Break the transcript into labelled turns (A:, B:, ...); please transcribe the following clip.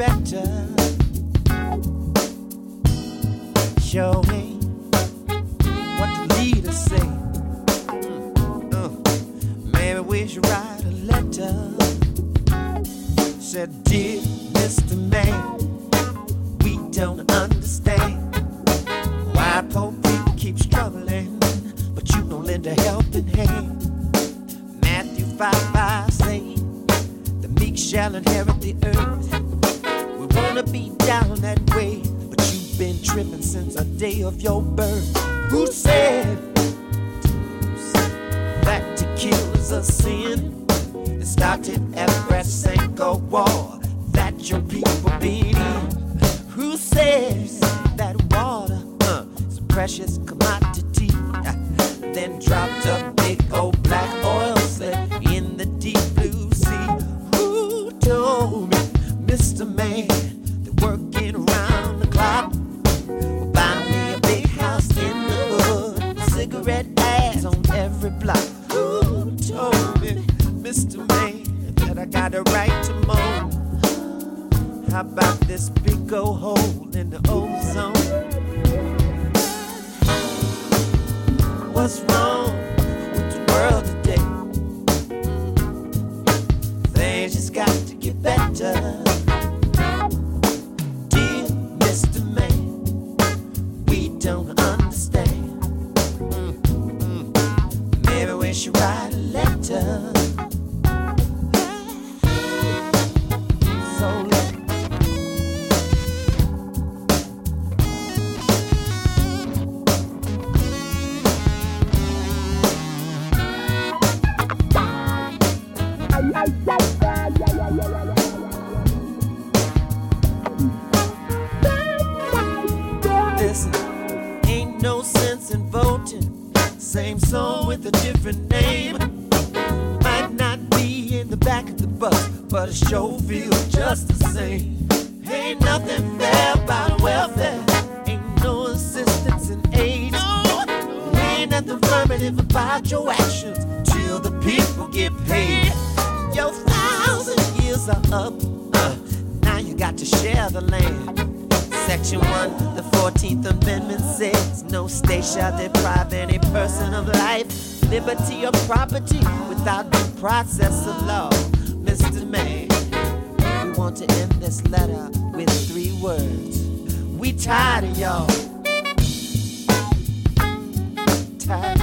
A: better. Show me what the leaders say. Maybe we should write a letter. Said, dear Mr. Man, we don't understand why poor people keep struggling, but you don't lend a helping hand. Matthew 5:5 say, the meek shall inherit the earth. We wanna be down that way, but you've been tripping since the day of your birth. Who said that to kill is a sin? It started at Brasenko War that your people been in. Who says that water is a precious commodity? Then dropped a big old black oil slick in the deep blue sea. Who told me, Mr. Man, that working around the clock will buy me a big house in the hood, cigarette ads on every block? Who told me, Mr. Man, that I got a right to moan? How about this big old hole in the ozone? What's wrong with the world today? Things just got to get better. Dear Mr. Man, we don't understand. Maybe we should write a letter. Listen, ain't no sense in voting. Same song with a different name. Might not be in the back of the bus, but it sure feels just the same. Ain't nothing fair about welfare. Ain't no assistance in aid. Ain't nothing affirmative about your actions till the people get paid. Your 1,000 years are up. Now you got to share the land. Section 1, the 14th Amendment says no state shall deprive any person of life, liberty, or property without due process of law. Mr. Man, we want to end this letter with 3 words. We tired of y'all. Tired.